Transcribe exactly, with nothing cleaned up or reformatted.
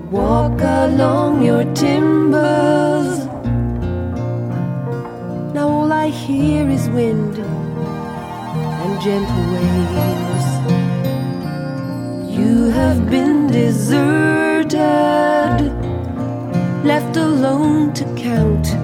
walk along your timbers. Now all I hear is wind and gentle waves. You have been deserted, left alone to count